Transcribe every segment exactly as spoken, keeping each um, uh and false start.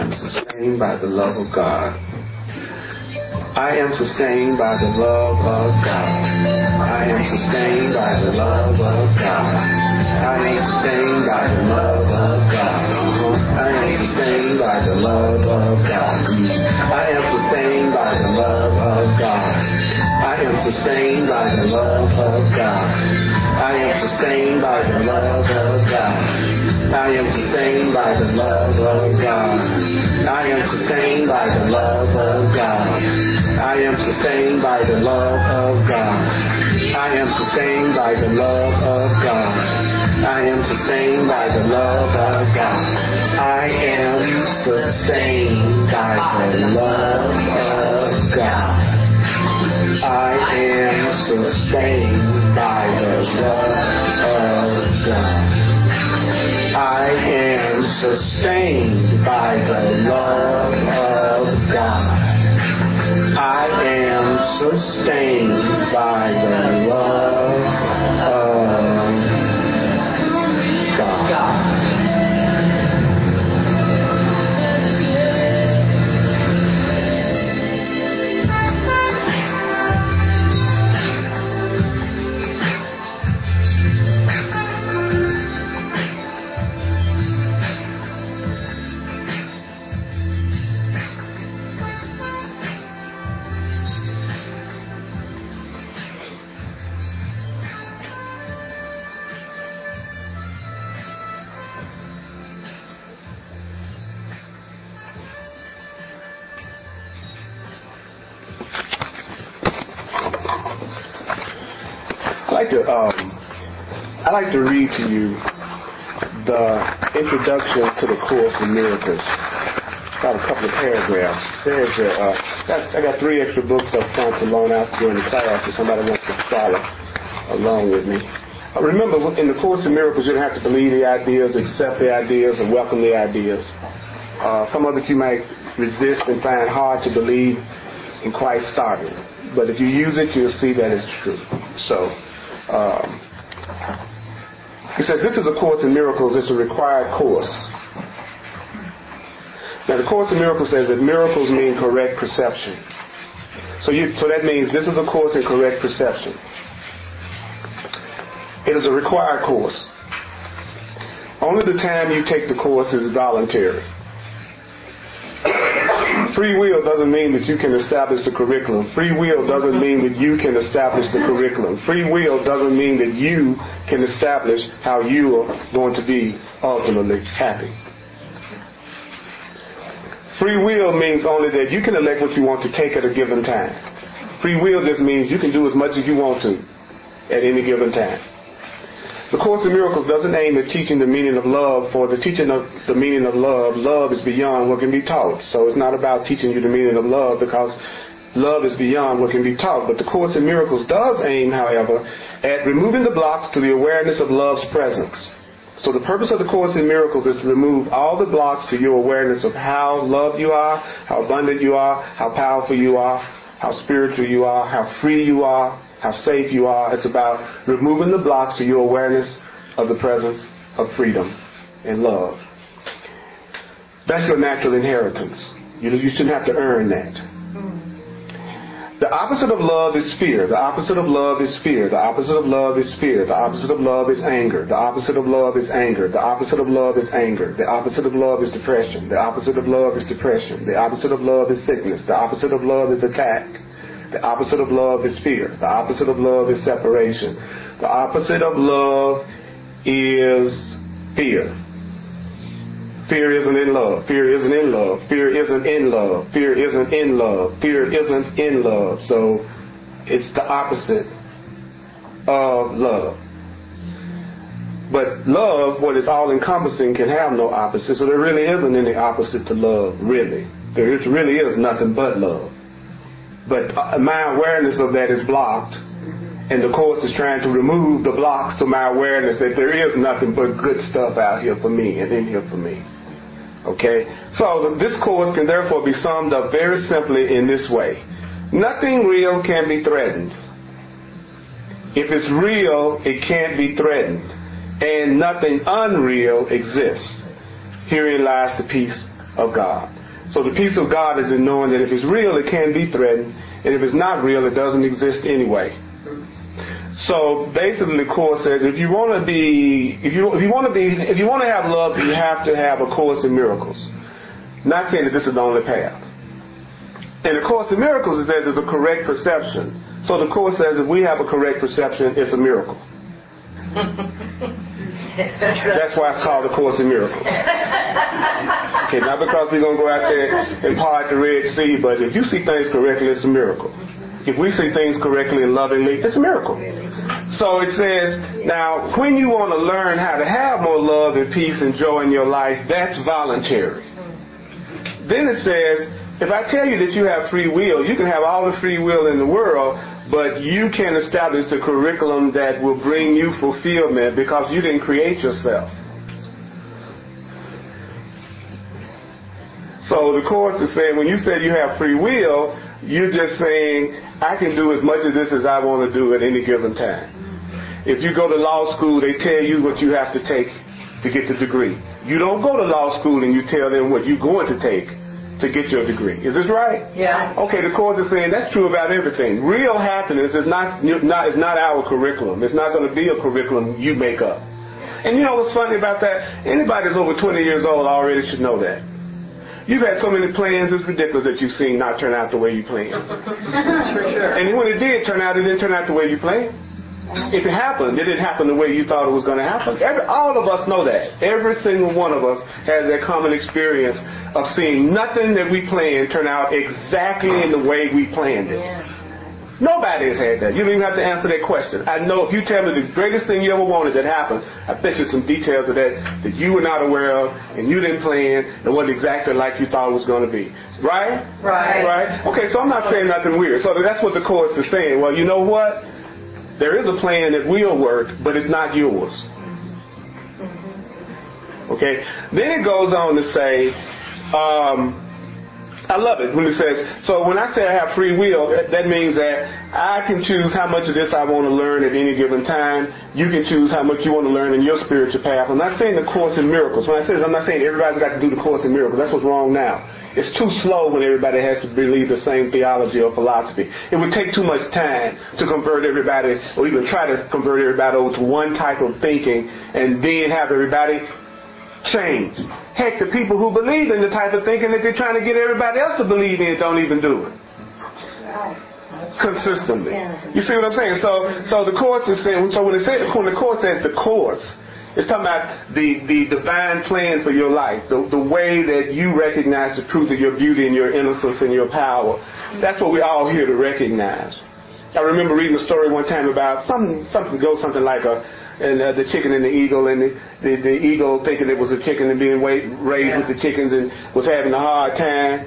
am sustained by the love of God. I am sustained by the love of God. I am sustained by the love of God. I am sustained by the love of God. Uh-huh. I am sustained by the love of God. I am sustained by the love of God. I am sustained by the love of God. I am sustained by the love of God. I am sustained by the love of God. I am sustained by the love of God. I am sustained by the love of God. I am sustained by the love of God. I am sustained by the love of God. I am sustained by the love of God. I am sustained by the love of God. I am sustained by the love of God. I am sustained by the love of God. I like to um, I like to read to you the introduction to the Course in Miracles. About a couple of paragraphs. It says that uh, got, I got three extra books up front to loan out during the class if somebody wants to follow along with me. Uh, remember, in the Course in Miracles, you don't have to believe the ideas, accept the ideas, or welcome the ideas. Uh, some of it you might resist and find hard to believe and quite startling. But if you use it, you'll see that it's true. So, um, he says, this is a Course in Miracles. It's a required course. Now, the Course in Miracles says that miracles mean correct perception. So, you, so that means this is a course in correct perception. It is a required course. Only the time you take the course is voluntary. Free will doesn't mean that you can establish the curriculum. Free will doesn't mean that you can establish the curriculum. Free will doesn't mean that you can establish how you are going to be ultimately happy. Free will means only that you can elect what you want to take at a given time. Free will just means you can do as much as you want to at any given time. The Course in Miracles doesn't aim at teaching the meaning of love. For the teaching of the meaning of love, love is beyond what can be taught. So it's not about teaching you the meaning of love, because love is beyond what can be taught. But the Course in Miracles does aim, however, at removing the blocks to the awareness of love's presence. So the purpose of the Course in Miracles is to remove all the blocks to your awareness of how loved you are, how abundant you are, how powerful you are, how spiritual you are, how free you are, how safe you are. It's about removing the blocks to your awareness of the presence of freedom and love. That's your natural inheritance. You, you shouldn't have to earn that. The opposite of love is fear. The opposite of love is fear. The opposite of love is fear. The opposite of love is anger. The opposite of love is anger. The opposite of love is anger. The opposite of love is depression. The opposite of love is depression. The opposite of love is sickness. The opposite of love is attack. The opposite of love is fear. The opposite of love is separation. The opposite of love is fear. Fear isn't in love. Fear isn't in love. Fear isn't in love. Fear isn't in love. Fear isn't in love. So it's the opposite of love. But love, what is all-encompassing, can have no opposite. So there really isn't any opposite to love, really. There really is nothing but love. But my awareness of that is blocked, and the Course is trying to remove the blocks to my awareness that there is nothing but good stuff out here for me and in here for me. Okay? So this Course can therefore be summed up very simply in this way. Nothing real can be threatened. If it's real, it can't be threatened. And nothing unreal exists. Herein lies the peace of God. So the peace of God is in knowing that if it's real, it can be threatened, and if it's not real, it doesn't exist anyway. So basically, the Course says if you want to be, if you if you want to be, if you want to have love, you have to have a Course in Miracles. Not saying that this is the only path. In the Course in Miracles, it says it's a correct perception. So the Course says if we have a correct perception, it's a miracle. That's why it's called the Course in Miracles. Okay, not because we're going to go out there and part the Red Sea, but if you see things correctly, it's a miracle. If we see things correctly and lovingly, it's a miracle. So it says, now, when you want to learn how to have more love and peace and joy in your life, that's voluntary. Then it says, if I tell you that you have free will, you can have all the free will in the world, but you can establish the curriculum that will bring you fulfillment because you didn't create yourself. So the Course is saying when you say you have free will, you're just saying, I can do as much of this as I want to do at any given time. If you go to law school, they tell you what you have to take to get the degree. You don't go to law school and you tell them what you're going to take to get your degree. Is this right? Yeah. Okay, the Course is saying that's true about everything. Real happiness is not, not, is not our curriculum. It's not going to be a curriculum you make up. And you know what's funny about that? Anybody that's over twenty years old already should know that. You've had so many plans, it's ridiculous that you've seen not turn out the way you planned. That's for sure. And when it did turn out, it didn't turn out the way you planned. If it happened, it didn't happen the way you thought it was going to happen. Every, all of us know that. Every single one of us has that common experience of seeing nothing that we planned turn out exactly in the way we planned it. Yeah. Nobody has had that. You don't even have to answer that question. I know if you tell me the greatest thing you ever wanted that happened, I bet you some details of that that you were not aware of and you didn't plan and wasn't exactly like you thought it was going to be. Right? Right. Right? Okay, so I'm not saying nothing weird. So that's what the Course is saying. Well, you know what? There is a plan that will work, but it's not yours. Okay? Then it goes on to say, um, I love it when it says, so when I say I have free will, that, that means that I can choose how much of this I want to learn at any given time. You can choose how much you want to learn in your spiritual path. I'm not saying the Course in Miracles. When I say this, I'm not saying everybody's got to do the Course in Miracles. That's what's wrong now. It's too slow when everybody has to believe the same theology or philosophy. It would take too much time to convert everybody, or even try to convert everybody over to one type of thinking and then have everybody change. Heck, the people who believe in the type of thinking that they're trying to get everybody else to believe in don't even do it. Consistently. You see what I'm saying? So so the Course is saying, so when it says, when the Course says the Course, it's talking about the, the divine plan for your life, the, the way that you recognize the truth of your beauty and your innocence and your power. That's what we're all here to recognize. I remember reading a story one time about some something goes something like a and uh, the chicken and the eagle, and the, the, the eagle thinking it was a chicken and being wait, raised yeah. with the chickens and was having a hard time.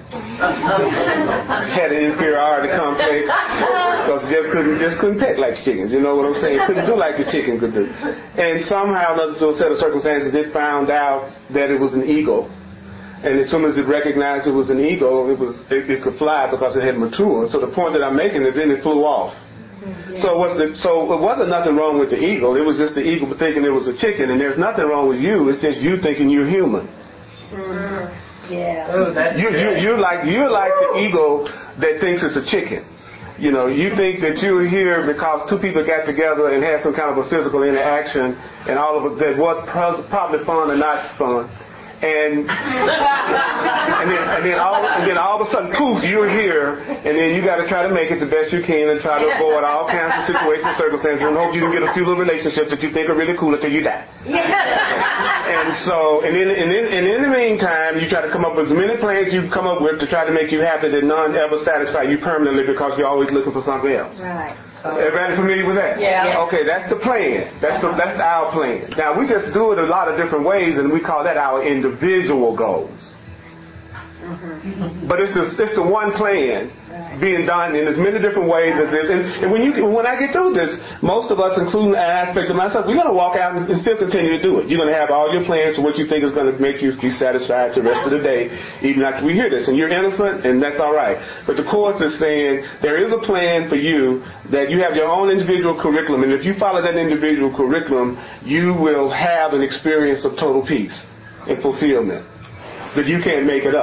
Had an inferiority complex because just couldn't just couldn't peck like chickens. You know what I'm saying? Couldn't do like the chicken could do. And somehow, another through a set of circumstances, it found out that it was an eagle. And as soon as it recognized it was an eagle, it was it, it could fly because it had matured. So the point that I'm making is then it flew off. Yeah. So, what's the, so it wasn't nothing wrong with the eagle. It was just the eagle thinking it was a chicken, and there's nothing wrong with you. It's just you thinking you're human. Mm-hmm. Yeah. Oh, that's you, you, you're like you're like the eagle that thinks it's a chicken. You know, you think that you're here because two people got together and had some kind of a physical interaction, and all of it that was probably fun or not fun. And and then and then all and then all of a sudden, poof, you're here, and then you got to try to make it the best you can and try to avoid all kinds of situations, circumstances, and hope you can get a few little relationships that you think are really cool until you die. And so, and then and then and in the meantime, you try to come up with as many plans you come up with to try to make you happy that none ever satisfy you permanently because you're always looking for something else. Right. Everybody familiar with that? Yeah. Okay, that's the plan. That's the, that's our plan. Now, we just do it a lot of different ways, and we call that our individual goals. Mm-hmm. But it's the, it's the one plan being done in as many different ways as this. And, and when you when I get through this, most of us, including an aspect of myself, we're going to walk out and, and still continue to do it. You're going to have all your plans for what you think is going to make you be satisfied for the rest of the day, even after we hear this. And you're innocent, and that's all right. But the Course is saying there is a plan for you that you have your own individual curriculum, and if you follow that individual curriculum, you will have an experience of total peace and fulfillment. But you can't make it up.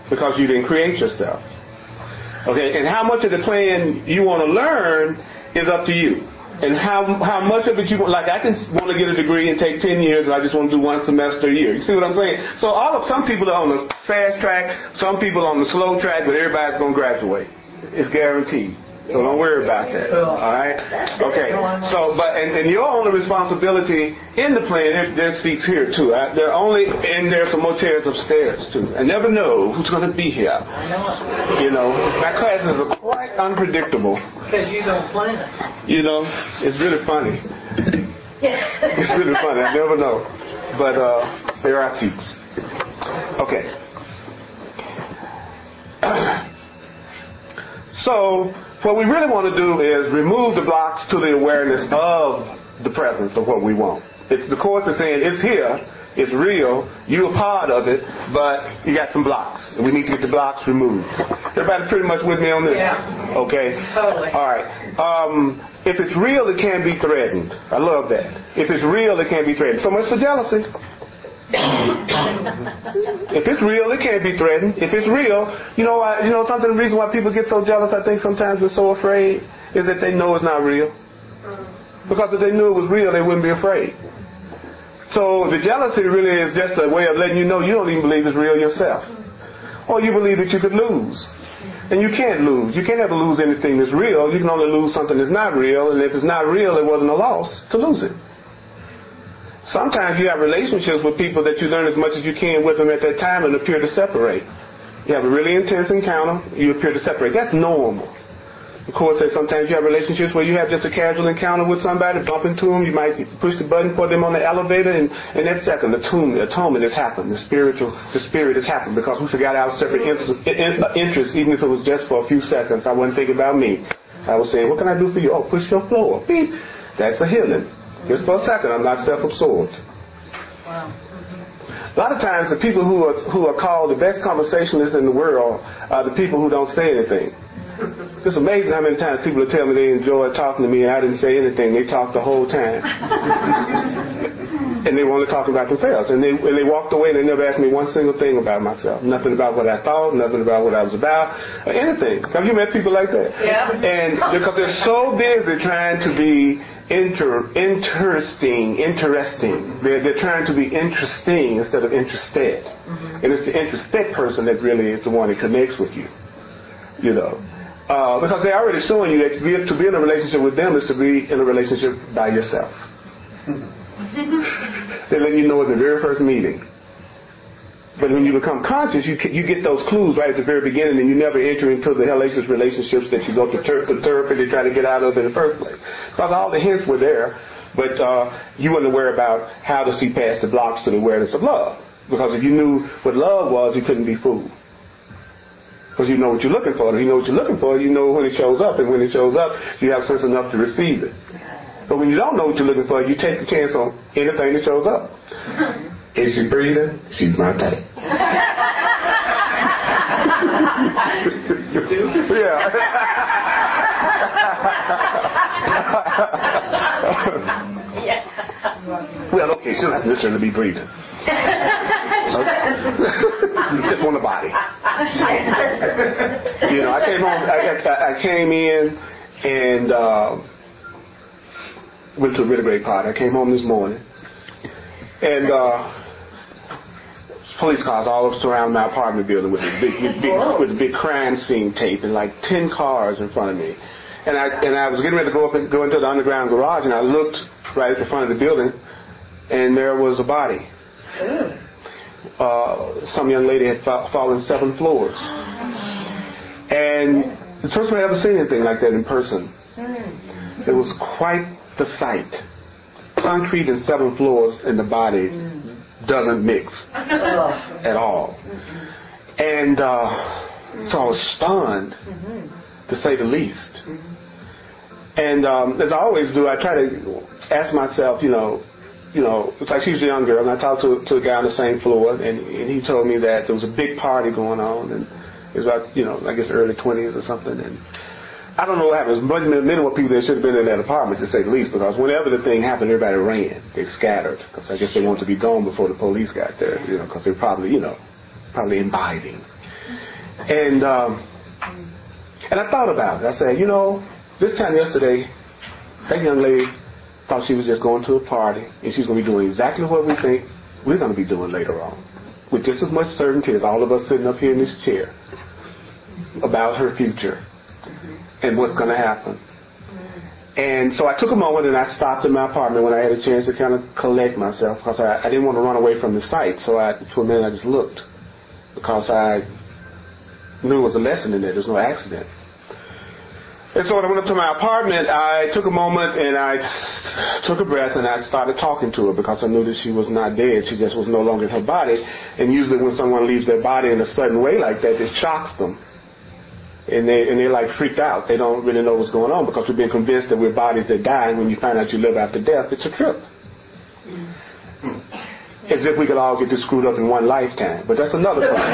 because you didn't create yourself. Okay, and how much of the plan you want to learn is up to you. And how how much of it you want, like I can want to get a degree and take ten years and I just want to do one semester a year. You see what I'm saying? So all of some people are on the fast track, some people on the slow track, but everybody's going to graduate. It's guaranteed. So don't worry about that. All right? Okay. So, but and, and your only responsibility in the plan, there, there's seats here too. Right? They're only, and there's some more chairs upstairs too. I never know who's going to be here. You know, my classes are quite unpredictable. Because you don't plan it. You know, it's really funny. It's really funny. I never know. But uh, there are seats. Okay. So, what we really want to do is remove the blocks to the awareness of the presence of what we want. It's, the Course is saying it's here, it's real, you're a part of it, but you got some blocks. And we need to get the blocks removed. Everybody pretty much with me on this? Yeah. Okay? Totally. All right. Um, if it's real, it can't be threatened. I love that. If it's real, it can't be threatened. So much for jealousy. If it's real, it can't be threatened. If it's real, you know why? You know something. The reason why people get so jealous, I think sometimes they're so afraid, is that they know it's not real. Because if they knew it was real, they wouldn't be afraid. So the jealousy really is just a way of letting you know you don't even believe it's real yourself, or you believe that you could lose, and you can't lose. You can't ever lose anything that's real. You can only lose something that's not real, and if it's not real, it wasn't a loss to lose it. Sometimes you have relationships with people that you learn as much as you can with them at that time and appear to separate. You have a really intense encounter, you appear to separate. That's normal. Of course, sometimes you have relationships where you have just a casual encounter with somebody, bump into them, you might push the button for them on the elevator, and, and that second, the atonement, atonement has happened. The spiritual, the spirit has happened because we forgot our separate interests, even if it was just for a few seconds. I wasn't thinking about me. I was saying, what can I do for you? Oh, push your floor. Beep. That's a healing. Just for a second, I'm not self-absorbed. Wow. A lot of times, the people who are who are called the best conversationalists in the world are the people who don't say anything. It's amazing how many times people will tell me they enjoy talking to me and I didn't say anything. They talked the whole time. And they want to talk about themselves. And they and they walked away and they never asked me one single thing about myself. Nothing about what I thought, nothing about what I was about, or anything. Have you met people like that? Yeah. And because they're so busy trying to be inter, interesting, interesting. They're, they're trying to be interesting instead of interested. Mm-hmm. And it's the interested person that really is the one that connects with you. You know. Uh, because they're already showing you that to be, to be in a relationship with them is to be in a relationship by yourself. They let you know at the very first meeting. But when you become conscious, you you get those clues right at the very beginning, and you never enter into the hellacious relationships that you go to ter- to therapy to try to get out of in the first place. Because all the hints were there, but uh, you weren't aware about how to see past the blocks to the awareness of love. Because if you knew what love was, you couldn't be fooled. Because you know what you're looking for. If you know what you're looking for, you know when it shows up. And when it shows up, you have sense enough to receive it. But when you don't know what you're looking for, you take a chance on anything that shows up. Is she breathing? She's my type. Yeah. Well, okay, she don't have to necessarily be breathing. Just on the body. You know, I came home. I, I, I came in and uh, went to a really great party. I came home this morning, and uh, police cars all surround my apartment building with a big, with big, with a big crime scene tape and like ten cars in front of me. And I and I was getting ready to go up and go into the underground garage, and I looked right at the front of the building, and there was a body. Uh, some young lady had fa- fallen seven floors. And the first time I ever seen anything like that in person. It was quite the sight. Concrete and seven floors in the body doesn't mix at all. And uh, so I was stunned, to say the least. And um, as I always do, I try to ask myself, you know, you know, it's like she's a young girl, and I talked to, to a guy on the same floor, and, and he told me that there was a big party going on, and it was about, you know, I guess early twenties or something, and I don't know what happened. There was many more people that should have been in that apartment, to say the least, because whenever the thing happened, everybody ran. They scattered, because I guess they wanted to be gone before the police got there, you know, because they were probably, you know, probably imbibing. And um, and I thought about it. I said, you know, this time yesterday, that young lady thought she was just going to a party and she's going to be doing exactly what we think we're going to be doing later on, with just as much certainty as all of us sitting up here in this chair about her future and what's going to happen. And so I took a moment and I stopped in my apartment when I had a chance to kind of collect myself, because I, I didn't want to run away from the site. So I, for a minute I just looked, because I knew it was a lesson in there. There's no accident. And so when I went up to my apartment, I took a moment and I took a breath and I started talking to her, because I knew that she was not dead. She just was no longer in her body. And usually when someone leaves their body in a sudden way like that, it shocks them. And, they, and they're like freaked out. They don't really know what's going on, because we've been convinced that we're bodies that die, and when you find out you live after death, it's a trip. As if we could all get this screwed up in one lifetime. But that's another problem.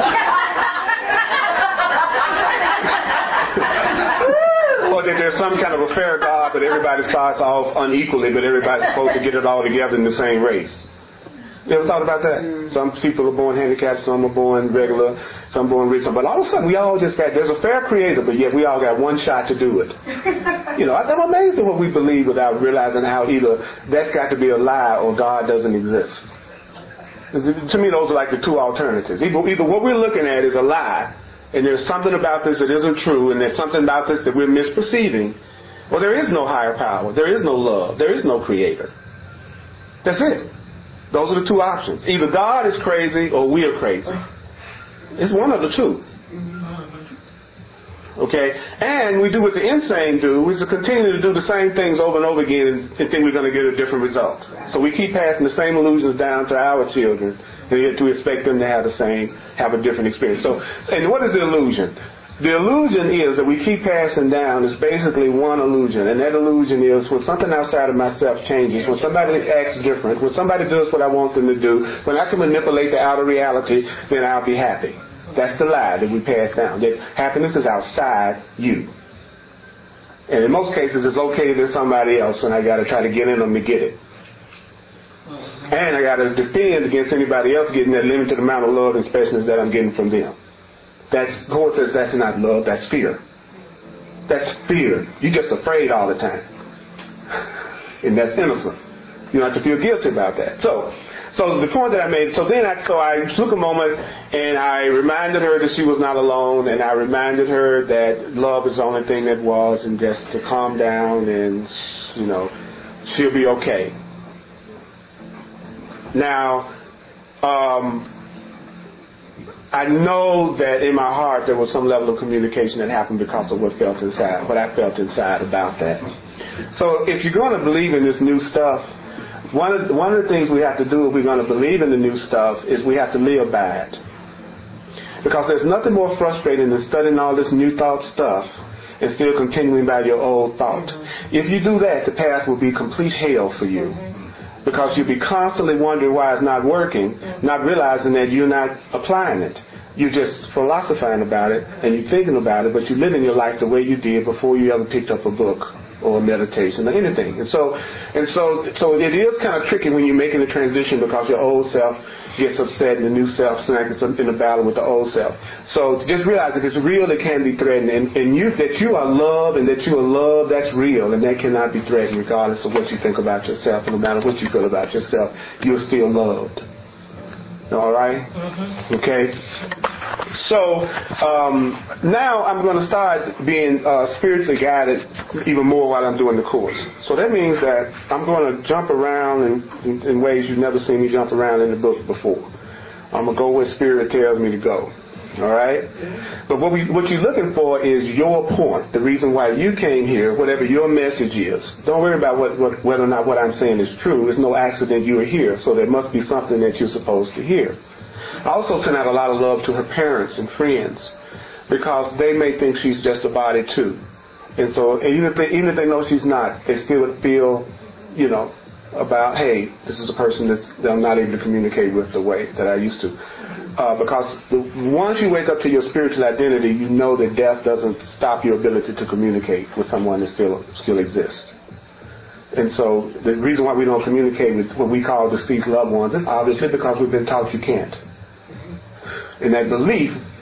Or that there's some kind of a fair God that everybody starts off unequally, but everybody's supposed to get it all together in the same race. You ever thought about that? Mm. Some people are born handicapped, some are born regular, some born rich, but all of a sudden we all just got, there's a fair creator, but yet we all got one shot to do it. You know, I'm amazed at what we believe without realizing how either that's got to be a lie or God doesn't exist. To me, those are like the two alternatives. Either, either what we're looking at is a lie, and there's something about this that isn't true, and there's something about this that we're misperceiving, or there is no higher power, there is no love, there is no creator. That's it. Those are the two options. Either God is crazy or we are crazy. It's one of the two. Okay? And we do what the insane do, is to continue to do the same things over and over again and think we're going to get a different result. So we keep passing the same illusions down to our children, and yet to expect them to have the same, have a different experience. So, and what is the illusion? The illusion is that we keep passing down is basically one illusion, and that illusion is when something outside of myself changes, when somebody acts different, when somebody does what I want them to do, when I can manipulate the outer reality, then I'll be happy. That's the lie that we pass down, that happiness is outside you. And in most cases, it's located in somebody else, and I got to try to get in them to get it. And I got to defend against anybody else getting that limited amount of love and specialness that I'm getting from them. That's, Paul says that's not love, that's fear. That's fear. You're just afraid all the time. And that's innocent. You don't have to feel guilty about that. So, so the point that I made, so then I, so I took a moment and I reminded her that she was not alone, and I reminded her that love is the only thing that was, and just to calm down, and, you know, she'll be okay. Now, um, I know that in my heart there was some level of communication that happened because of what felt inside, what I felt inside about that. So if you're going to believe in this new stuff, one of, one of the things we have to do if we're going to believe in the new stuff is we have to live by it. Because there's nothing more frustrating than studying all this new thought stuff and still continuing by your old thought. If you do that, the path will be complete hell for you. Because you'll be constantly wondering why it's not working, not realizing that you're not applying it. You're just philosophizing about it, and you're thinking about it, but you're living your life the way you did before you ever picked up a book or a meditation or anything. And so, and so, so it is kind of tricky when you're making a transition, because your old self gets upset and the new self snaps in a battle with the old self. So just realize if it's real, it can be threatened, and, and you that you are loved and that you are loved, that's real, and that cannot be threatened regardless of what you think about yourself. And no matter what you feel about yourself, you're still loved. All right? Mm-hmm. Okay? So um, now I'm going to start being uh, spiritually guided even more while I'm doing the course. So that means that I'm going to jump around in, in, in ways you've never seen me jump around in the book before. I'm going to go where Spirit tells me to go. All right? But what, we, what you're looking for is your point, the reason why you came here, whatever your message is. Don't worry about what, what, whether or not what I'm saying is true. There's no accident you are here, so there must be something that you're supposed to hear. I also sent out a lot of love to her parents and friends, because they may think she's just a body too. And so even if they, even if they know she's not, they still would feel, you know, about, hey, this is a person that's, that I'm not able to communicate with the way that I used to. Uh, because the, once you wake up to your spiritual identity, you know that death doesn't stop your ability to communicate with someone that still still exists. And so the reason why we don't communicate with what we call deceased loved ones is obviously because we've been taught you can't. And that belief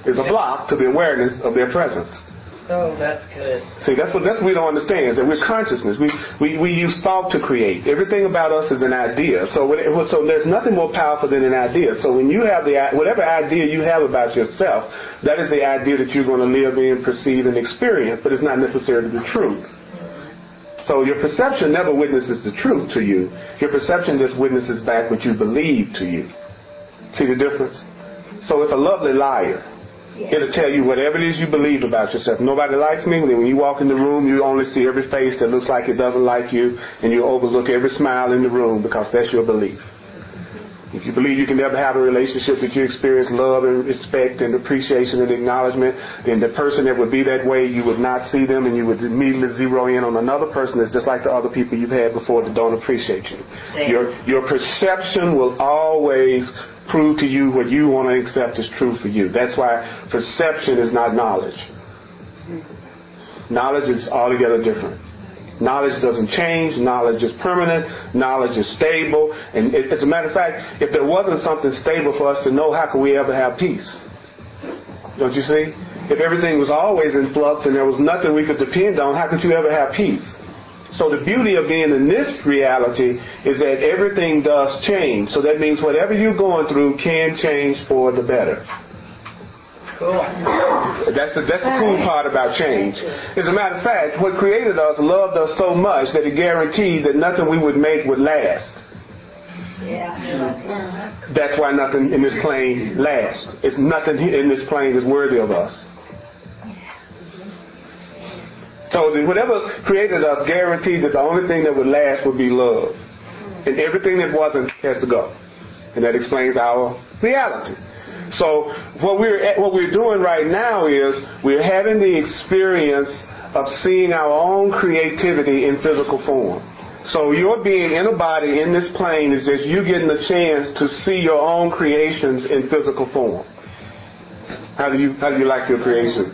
is a block to the awareness of their presence. Oh, that's good. See, that's what that's what we don't understand, is that we're consciousness. We, we we use thought to create. Everything about us is an idea. So when it, so there's nothing more powerful than an idea. So when you have the whatever idea you have about yourself, that is the idea that you're going to live in, perceive, and experience, but it's not necessarily the truth. So your perception never witnesses the truth to you. Your perception just witnesses back what you believe to you. See the difference? So it's a lovely liar. It'll tell you whatever it is you believe about yourself. Nobody likes me. When you walk in the room, you only see every face that looks like it doesn't like you, and you overlook every smile in the room because that's your belief. If you believe you can never have a relationship that you experience love and respect and appreciation and acknowledgement, then the person that would be that way, you would not see them, and you would immediately zero in on another person that's just like the other people you've had before that don't appreciate you. Your your perception will always prove to you what you want to accept is true for you. That's why perception is not knowledge. Knowledge is altogether different. Knowledge doesn't change. Knowledge is permanent. Knowledge is stable. And it, as a matter of fact, if there wasn't something stable for us to know, how could we ever have peace? Don't you see? If everything was always in flux and there was nothing we could depend on, how could you ever have peace? So the beauty of being in this reality is that everything does change. So that means whatever you're going through can change for the better. Cool. That's the, that's the cool part about change. As a matter of fact, what created us loved us so much that it guaranteed that nothing we would make would last. Yeah. That's why nothing in this plane lasts. It's nothing in this plane is worthy of us. So whatever created us guaranteed that the only thing that would last would be love. And everything that wasn't has to go. And that explains our reality. So what we're what we're doing right now is we're having the experience of seeing our own creativity in physical form. So your being in a body in this plane is just you getting a chance to see your own creations in physical form. How do you how do you like your creation?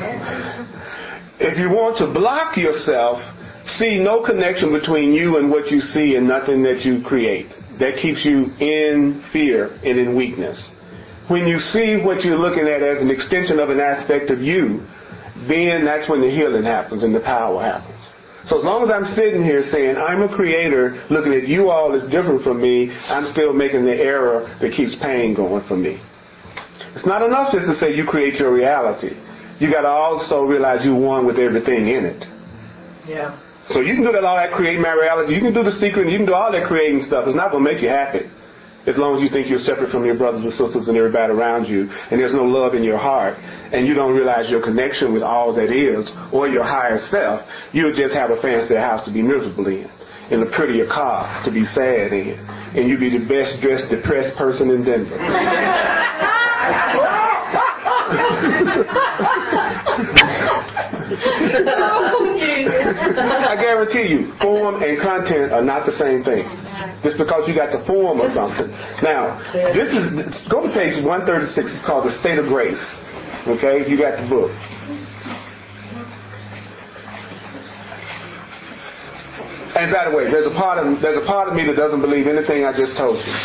If you want to block yourself, see no connection between you and what you see and nothing that you create. That keeps you in fear and in weakness. When you see what you're looking at as an extension of an aspect of you, then that's when the healing happens and the power happens. So as long as I'm sitting here saying I'm a creator, looking at you all as different from me, I'm still making the error that keeps pain going for me. It's not enough just to say you create your reality. You got to also realize you're one with everything in it. Yeah. So you can do that, all that create my reality. You can do the secret. You can do all that creating stuff. It's not going to make you happy. As long as you think you're separate from your brothers and sisters and everybody around you, and there's no love in your heart, and you don't realize your connection with all that is, or your higher self, you'll just have a fancier house to be miserable in, and a prettier car to be sad in, and you'll be the best dressed depressed person in Denver. I guarantee you, form and content are not the same thing. Just because you got the form of something. Now, this is go to page one thirty-six. It's called The State of Grace. Okay, if you got the book. And by the way, there's a part of there's a part of me that doesn't believe anything I just told you.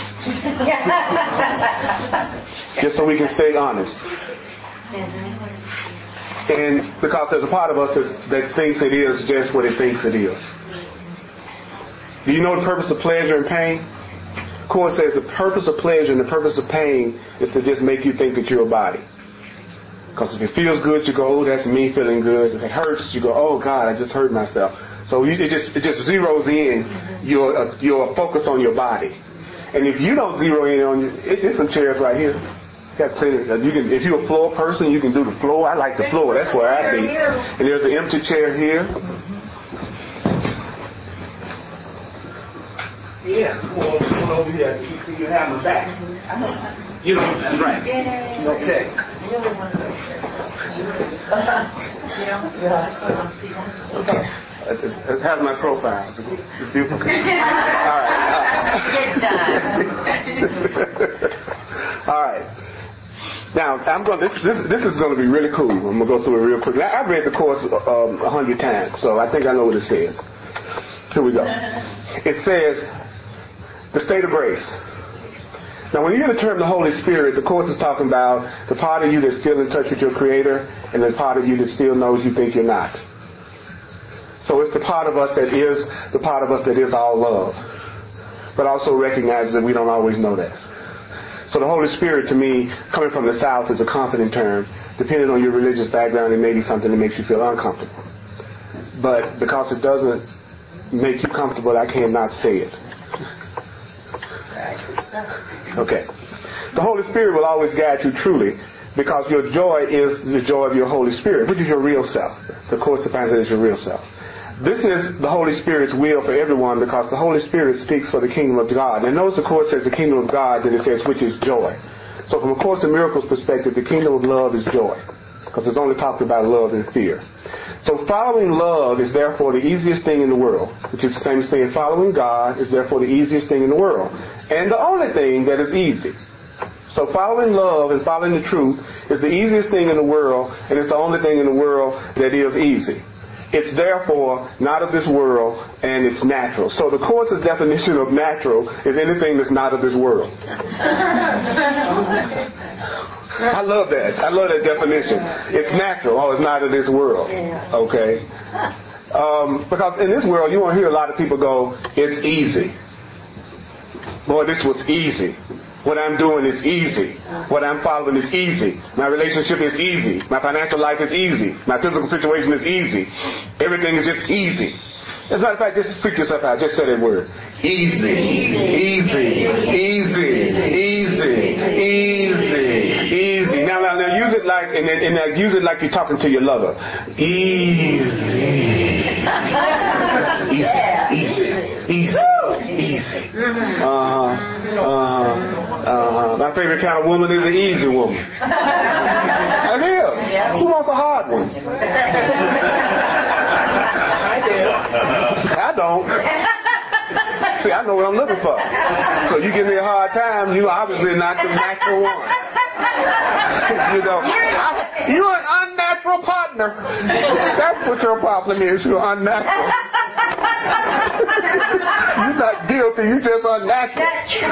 Just so we can stay honest. And because there's a part of us that thinks it is just what it thinks it is. Do you know the purpose of pleasure and pain? The Course says the purpose of pleasure and the purpose of pain is to just make you think that you're a body. Because if it feels good, you go, oh, that's me feeling good. If it hurts, you go, oh, God, I just hurt myself. So you, it just it just zeroes in your uh, your focus on your body. And if you don't zero in on your, it, there's some chairs right here. Got plenty. You can, if you're a floor person, you can do the floor. I like the floor. That's where I'd be. And there's an empty chair here. Yeah, well, come over here. You, you have my back. You know, that's right. Okay. Okay. It has my profile. It's beautiful. All right. All right. Now, I'm going. This, this this is going to be really cool. I'm going to go through it real quick. I've read the Course um, a hundred times, so I think I know what it says. Here we go. It says, the state of grace. Now, when you hear the term the Holy Spirit, the Course is talking about the part of you that's still in touch with your Creator and the part of you that still knows you think you're not. So it's the part of us that is the part of us that is all love, but also recognizes that we don't always know that. So the Holy Spirit, to me, coming from the South, is a confident term. Depending on your religious background, it may be something that makes you feel uncomfortable. But because it doesn't make you comfortable, I cannot say it. Okay. The Holy Spirit will always guide you truly, because your joy is the joy of your Holy Spirit, which is your real self. The Course defines it as your real self. This is the Holy Spirit's will for everyone, because the Holy Spirit speaks for the kingdom of God. And notice the Course says the kingdom of God, then it says which is joy. So from a Course in Miracles perspective, the kingdom of love is joy, because it's only talking about love and fear. So following love is therefore the easiest thing in the world, which is the same as saying following God is therefore the easiest thing in the world, and the only thing that is easy. So following love and following the truth is the easiest thing in the world, and it's the only thing in the world that is easy. It's therefore not of this world, and it's natural. So the Course's definition of natural is anything that's not of this world. I love that. I love that definition. It's natural. Oh, it's not of this world. Okay? Um, because in this world, you won't hear a lot of people go, it's easy. Boy, this was easy. What I'm doing is easy. What I'm following is easy. My relationship is easy. My financial life is easy. My physical situation is easy. Everything is just easy. As a matter of fact, just freak yourself out. Just say that word. Easy. Easy. Easy. Easy. Easy. Easy. Now, now, now use it like, and, and now use it like you're talking to your lover. Easy. Easy. Easy. Easy. Easy. Uh-huh. Uh-huh. Uh-huh. My favorite kind of woman is an easy woman. I am. Who wants a hard one? I do. I don't. See, I know what I'm looking for. So you give me a hard time, you obviously not the natural one. You know, I, you're an unnatural partner. That's what your problem is. You're unnatural. You're not guilty. You're just unnatural.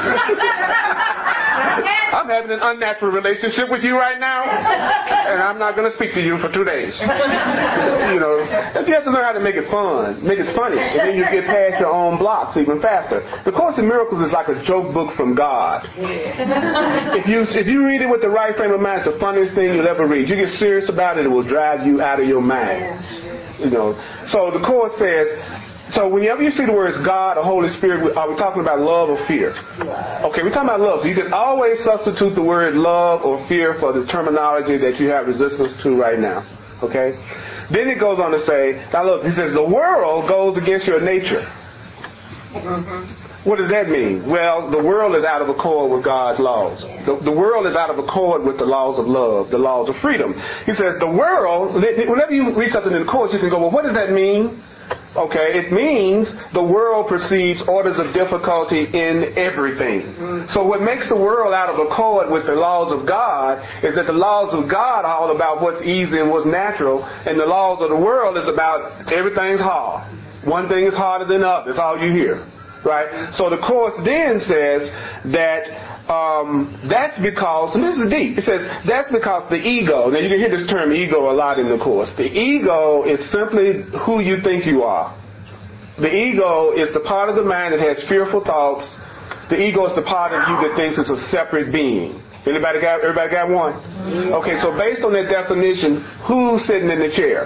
I'm having an unnatural relationship with you right now, and I'm not going to speak to you for two days. You know, you have to learn how to make it fun, make it funny, and then you get past your own blocks even faster. The Course in Miracles is like a joke book from God. If you if you read it with the right frame of mind, it's the funniest thing you'll ever read. You get serious about it, it will drive you out of your mind. You know, so the Course says. So whenever you see the words God or Holy Spirit, are we talking about love or fear? Okay, we're talking about love. So you can always substitute the word love or fear for the terminology that you have resistance to right now. Okay? Then it goes on to say, now look, he says, the world goes against your nature. What does that mean? Well, the world is out of accord with God's laws. The, the world is out of accord with the laws of love, the laws of freedom. He says, the world, whenever you read something in the Course, you can go, well, what does that mean? Okay, it means the world perceives orders of difficulty in everything. So what makes the world out of accord with the laws of God is that the laws of God are all about what's easy and what's natural, and the laws of the world is about everything's hard. One thing is harder than the other. That's all you hear. Right? So the Course then says that um, that's because, and this is deep, it says that's because the ego, now you can hear this term ego a lot in the Course. The ego is simply who you think you are. The ego is the part of the mind that has fearful thoughts. The ego is the part of you that thinks it's a separate being. Anybody got, everybody got one? Okay, so based on that definition, who's sitting in the chair?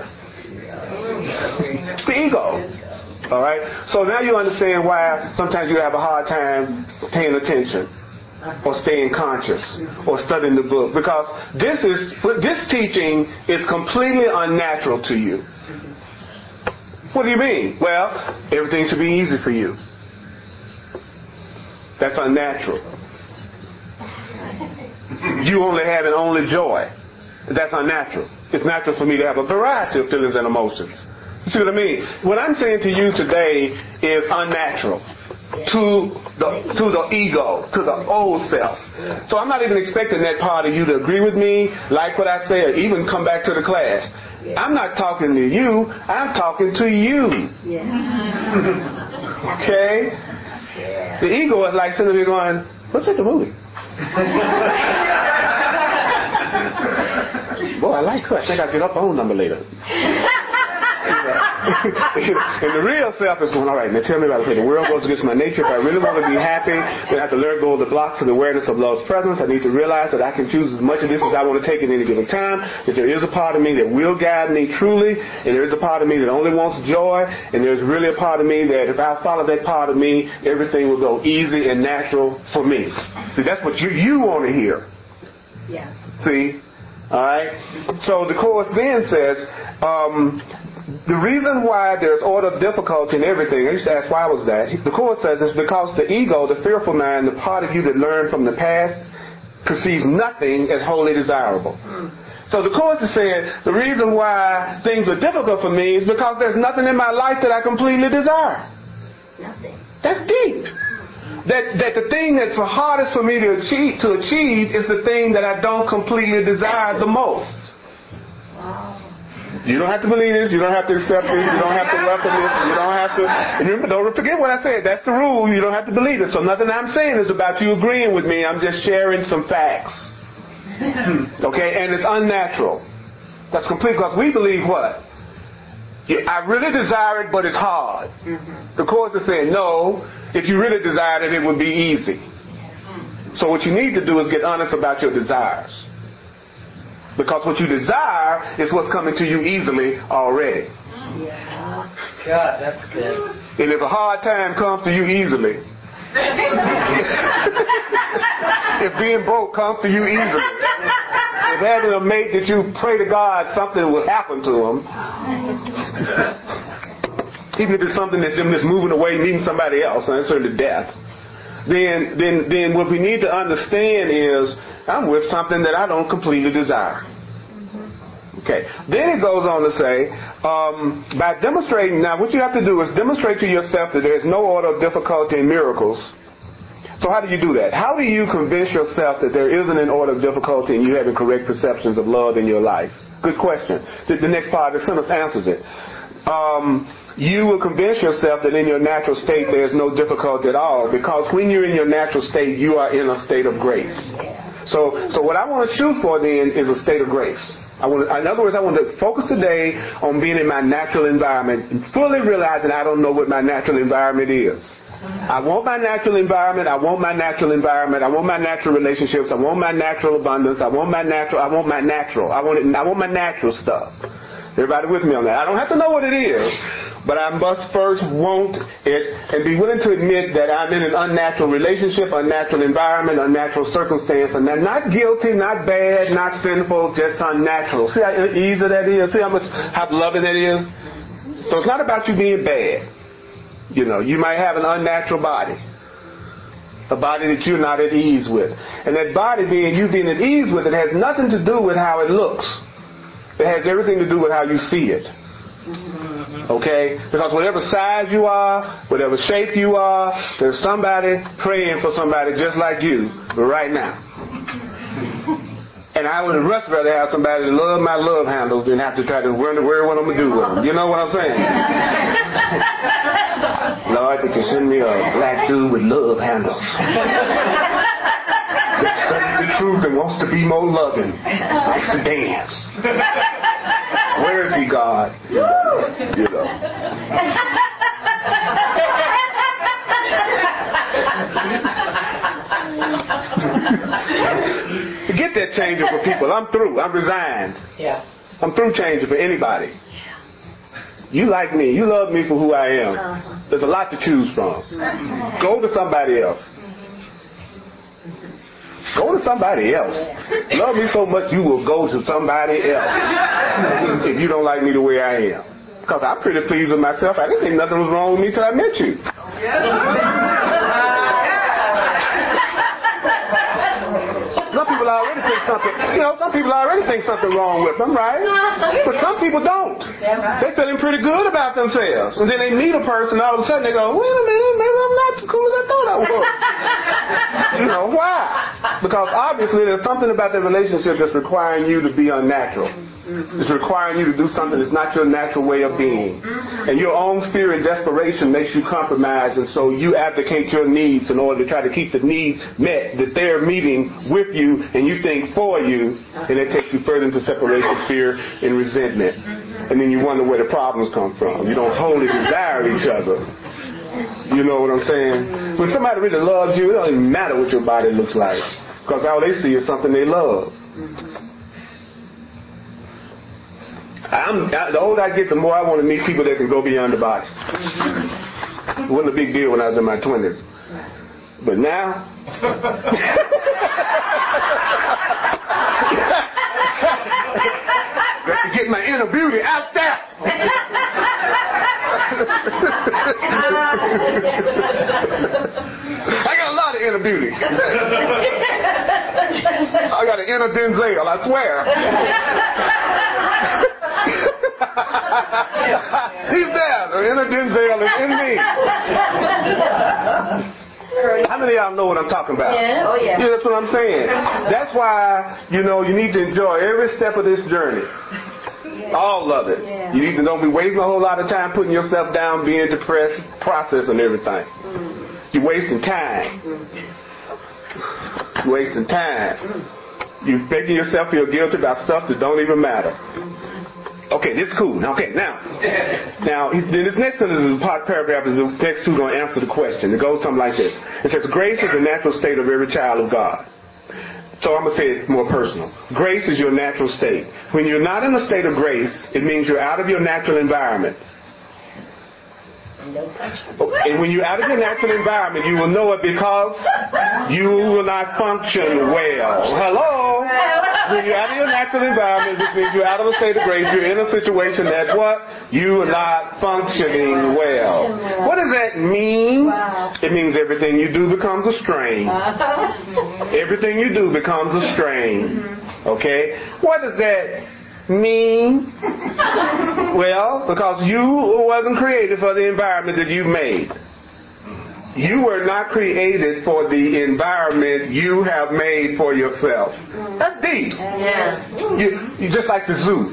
The ego. All right? So now you understand why sometimes you have a hard time paying attention or staying conscious or studying the book, because this is this teaching is completely unnatural to you. What do you mean? Well, everything should be easy for you. That's unnatural. You only have an only joy. That's unnatural. It's natural for me to have a variety of feelings and emotions. You see what I mean? What I'm saying to you today is unnatural to the to the ego, to the old self. So I'm not even expecting that part of you to agree with me, like what I say, or even come back to the class. I'm not talking to you. I'm talking to you. Okay? The ego is like sitting there going, what's in the movie? Boy, I like her. I think I'll get up phone number later. And the real self is going, all right, now tell me about it. The world goes against my nature. If I really want to be happy, then I have to let go of the blocks of the awareness of love's presence. I need to realize that I can choose as much of this as I want to take at any given time. That there is a part of me that will guide me truly, and there is a part of me that only wants joy, and there's really a part of me that if I follow that part of me, everything will go easy and natural for me. See, that's what you, you want to hear. Yeah. See? All right? So the Course then says, um, the reason why there's order of difficulty in everything, I used to ask why was that? The Course says it's because the ego, the fearful mind, the part of you that learned from the past, perceives nothing as wholly desirable. So the Course is saying the reason why things are difficult for me is because there's nothing in my life that I completely desire. Nothing. That's deep. That that the thing that's the hardest for me to achieve, to achieve is the thing that I don't completely desire the most. Wow. You don't have to believe this. You don't have to accept this. You don't have to welcome this. You don't have to. And remember, don't forget what I said. That's the rule. You don't have to believe it. So nothing I'm saying is about you agreeing with me. I'm just sharing some facts. Okay? And it's unnatural. That's complete because we believe what? I really desire it, but it's hard. The Course is saying, no, if you really desired it, it would be easy. So what you need to do is get honest about your desires. Because what you desire is what's coming to you easily already. Yeah. God, that's good. And if a hard time comes to you easily, if being broke comes to you easily, if having a mate that you pray to God something will happen to him, even if it's something that's them just moving away, meeting somebody else, and it's to death, then then then what we need to understand is I'm with something that I don't completely desire. Okay. Then it goes on to say, um, by demonstrating, now what you have to do is demonstrate to yourself that there is no order of difficulty in miracles. So how do you do that? How do you convince yourself that there isn't an order of difficulty and you having correct perceptions of love in your life? Good question. The, the next part of the sentence answers it. Um, you will convince yourself that in your natural state there's no difficulty at all, because when you're in your natural state, you are in a state of grace. So, so what I want to shoot for then is a state of grace. I want to, in other words, I want to focus today on being in my natural environment and fully realizing I don't know what my natural environment is. I want my natural environment. I want my natural environment. I want my natural relationships. I want my natural abundance. I want my natural. I want my natural. I want it. I want my natural stuff. Everybody with me on that? I don't have to know what it is, but I must first want it and be willing to admit that I'm in an unnatural relationship, unnatural environment, unnatural circumstance, and I'm not guilty, not bad, not sinful, just unnatural. See how easy that is? See how much, how loving that is? So it's not about you being bad. You know, you might have an unnatural body, a body that you're not at ease with. And that body being, you being at ease with it has nothing to do with how it looks. It has everything to do with how you see it. Okay? Because whatever size you are, whatever shape you are, there's somebody praying for somebody just like you right now. And I would much rather have somebody that love my love handles than have to try to wonder where what I'm going to do with them. You know what I'm saying? Lord, could you send me a black dude with love handles? That studies the truth and wants to be more loving. Likes to dance. Where is he, God? You know. Forget that changing for people. I'm through. I'm resigned. Yeah. I'm through changing for anybody. You like me. You love me for who I am. Uh-huh. There's a lot to choose from. Go to somebody else. Go to somebody else. Love me so much you will go to somebody else if you don't like me the way I am. Because I'm pretty pleased with myself. I didn't think nothing was wrong with me till I met you. Some people already think something, you know, some people already think something wrong with them, right? But some people don't. They're feeling pretty good about themselves. And then they meet a person, all of a sudden they go, wait a minute, maybe I'm not as cool as I thought I was. You know, why? Because obviously there's something about that relationship that's requiring you to be unnatural. Mm-hmm. It's requiring you to do something that's not your natural way of being. Mm-hmm. And your own fear and desperation makes you compromise, and so you abdicate your needs in order to try to keep the need met that they're meeting with you and you think for you, and it takes you further into separation, fear, and resentment. Mm-hmm. And then you wonder where the problems come from. You don't wholly desire each other. You know what I'm saying? When somebody really loves you, it don't even matter what your body looks like, because all they see is something they love. I'm, I, the older I get, the more I want to meet people that can go beyond the body. It wasn't a big deal when I was in my twenties. But now... got to get my inner beauty out there. I got a lot of inner beauty. I got an inner Denzel, I swear. He's there. The inner Denzel is in me. How many of y'all know what I'm talking about? Yeah. Oh, yeah. Yeah, that's what I'm saying. That's why, you know, you need to enjoy every step of this journey. All of it. Yeah. You need to don't be wasting a whole lot of time putting yourself down, being depressed, processing everything. Mm. You're wasting time. Mm. You're wasting time. Mm. You're making yourself feel guilty about stuff that don't even matter. Okay, this is cool. Okay, now, now this next one is a part paragraph. Is the next two going to answer the question. It goes something like this. It says, "Grace is the natural state of every child of God." So I'm going to say it more personal. Grace is your natural state. When you're not in a state of grace, it means you're out of your natural environment. And when you're out of your natural environment, you will know it because you will not function well. Hello? When you're out of your natural environment, which means you're out of a state of grace, you're in a situation that what? You are not functioning well. What does that mean? It means everything you do becomes a strain. Everything you do becomes a strain. Okay? What does that mean? Well, because you wasn't created for the environment that you made. You were not created for the environment you have made for yourself. That's deep. Yeah. You, you just like the zoo.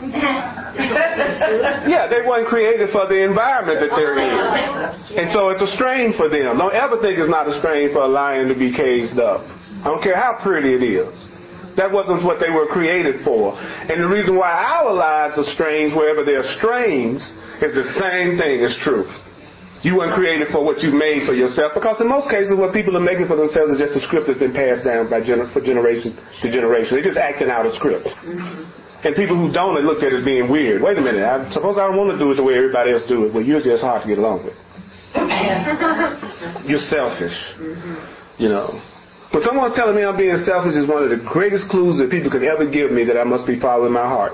Yeah, they weren't created for the environment that they're in. And so it's a strain for them. Don't ever think it's not a strain for a lion to be caged up. I don't care how pretty it is. That wasn't what they were created for. And the reason why our lives are strange wherever they're strange is the same thing is true. You weren't created for what you made for yourself, because in most cases what people are making for themselves is just a script that's been passed down by gener- for generation to generation. They're just acting out a script. Mm-hmm. And people who don't, it looked at as being weird. Wait a minute, I suppose I don't want to do it the way everybody else do it. Well, you're just hard to get along with. You're selfish. Mm-hmm. You know. But someone telling me I'm being selfish is one of the greatest clues that people could ever give me that I must be following my heart.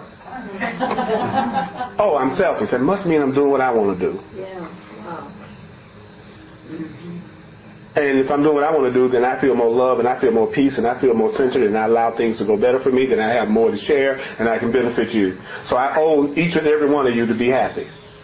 Oh, I'm selfish. That must mean I'm doing what I want to do. Yeah. Wow. Mm-hmm. And if I'm doing what I want to do, then I feel more love and I feel more peace and I feel more centered and I allow things to go better for me, then I have more to share and I can benefit you. So I owe each and every one of you to be happy.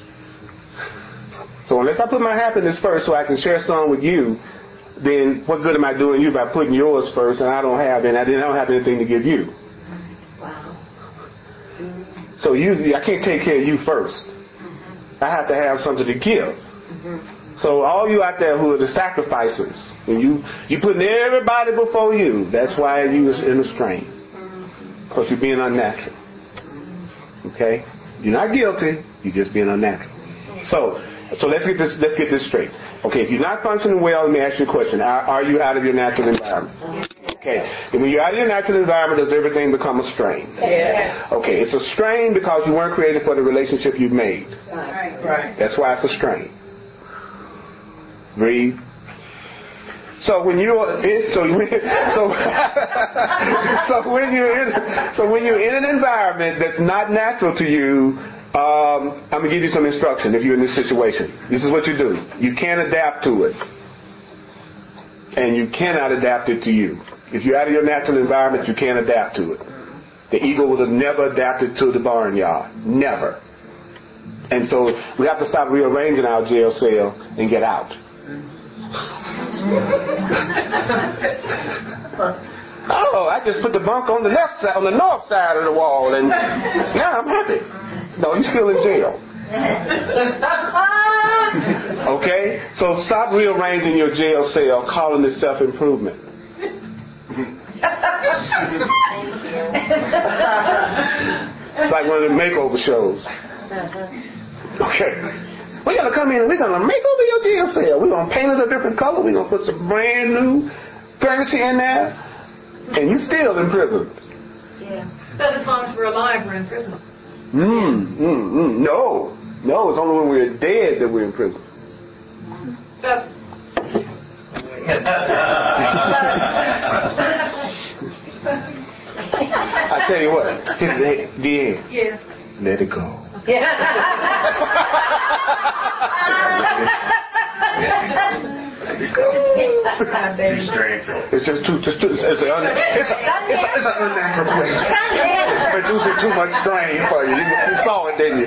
So unless I put my happiness first so I can share some with you, then what good am I doing you by putting yours first and I don't have and I don't have anything to give you? Wow. So you, I can't take care of you first. I have to have something to give. So all you out there who are the sacrificers, and you you putting everybody before you, that's why you is in a strain. Because you're being unnatural. Okay? You're not guilty, you're just being unnatural. So so let's get this let's get this straight. Okay, if you're not functioning well, let me ask you a question. Are, are you out of your natural environment? Okay. And when you're out of your natural environment, does everything become a strain? Yeah. Okay, it's a strain because you weren't created for the relationship you made. Right. Right. That's why it's a strain. Breathe. So when you so so so when you in so when you're in an environment that's not natural to you, um, I'm gonna give you some instruction. If you're in this situation, this is what you do. You can't adapt to it, and you cannot adapt it to you. If you're out of your natural environment, you can't adapt to it. The eagle would have never adapted to the barnyard, never. And so we have to stop rearranging our jail cell and get out. Oh, oh, I just put the bunk on the left side, on the north side of the wall, and now I'm happy. No, you're still in jail. Okay? So stop rearranging your jail cell, calling it self-improvement. It's like one of the makeover shows. Okay. We're going to come in and we're going to make over your jail cell. We're going to paint it a different color. We're going to put some brand new furniture in there. And you're still in prison. Yeah. But as long as we're alive, we're in prison. Mm, mm, mm. No. No, it's only when we're dead that we're in prison. So, I tell you what, hit the end. yeah. Let it go. It's just too, just too, it's, a, it's, a, it's, a, it's an unnatural place. It's producing too much strain for you. You, you saw it, didn't you?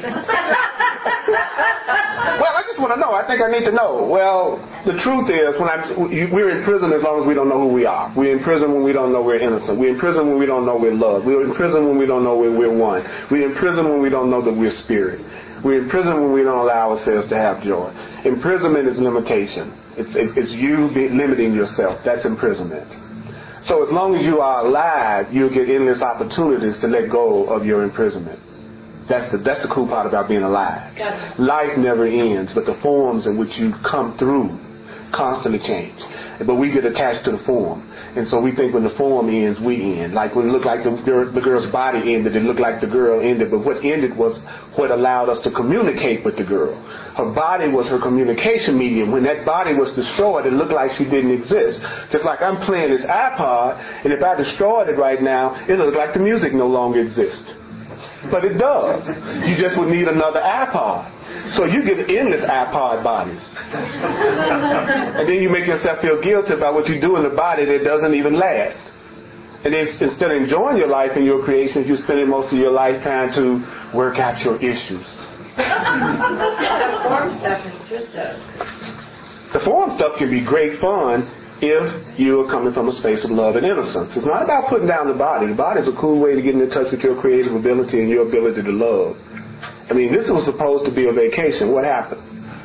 Well, I just want to know. I think I need to know. Well, the truth is, when I'm, we're in prison as long as we don't know who we are. We're in prison when we don't know we're innocent. We're in prison when we don't know we're loved. We're in prison when we don't know we're, we're one. We're in prison when we don't know that we're spirit. We're in prison when we don't allow ourselves to have joy. Imprisonment is limitation. It's, it's you be limiting yourself. That's imprisonment. So as long as you are alive, you'll get endless opportunities to let go of your imprisonment. That's the, that's the cool part about being alive. Life never ends, but the forms in which you come through constantly change. But we get attached to the form. And so we think when the form ends, we end. Like when it looked like the, the girl's body ended, it looked like the girl ended. But what ended was what allowed us to communicate with the girl. Her body was her communication medium. When that body was destroyed, it looked like she didn't exist. Just like I'm playing this iPod, and if I destroyed it right now, it looked like the music no longer exists. But it does. You just would need another iPod. So you get endless iPod bodies. And then you make yourself feel guilty about what you do in the body that doesn't even last. And then instead of enjoying your life and your creations, you're spending most of your life trying to work out your issues. The form stuff is just a... The form stuff can be great fun if you are coming from a space of love and innocence. It's not about putting down the body. The body is a cool way to get in touch with your creative ability and your ability to love. I mean, this was supposed to be a vacation. What happened?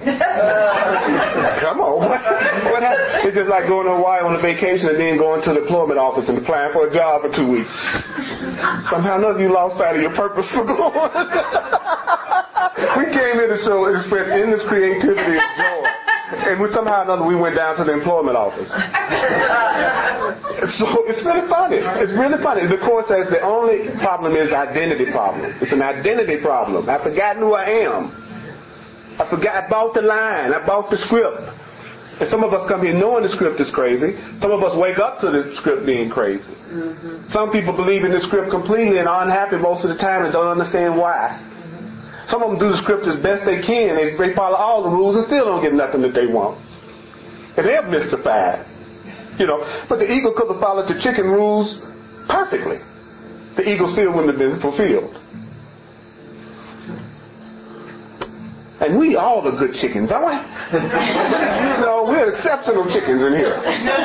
Come on. What, what happened? It's just like going to Hawaii on a vacation and then going to the employment office and applying for a job for two weeks. Somehow or another you lost sight of your purpose for going. We came here to show, express endless creativity and joy. And we, somehow or another we went down to the employment office. So it's really funny. It's really funny. The course says the only problem is identity problem. It's an identity problem. I've forgotten who I am. I forgot. I bought the line. I bought the script. And some of us come here knowing the script is crazy. Some of us wake up to the script being crazy. Mm-hmm. Some people believe in the script completely and are unhappy most of the time and don't understand why. Some of them do the script as best they can. They, they follow all the rules and still don't get nothing that they want. And they're mystified. You know, but the eagle could have followed the chicken rules perfectly. The eagle still wouldn't have been fulfilled. And we all are good chickens, aren't we? You know, we're exceptional chickens in here.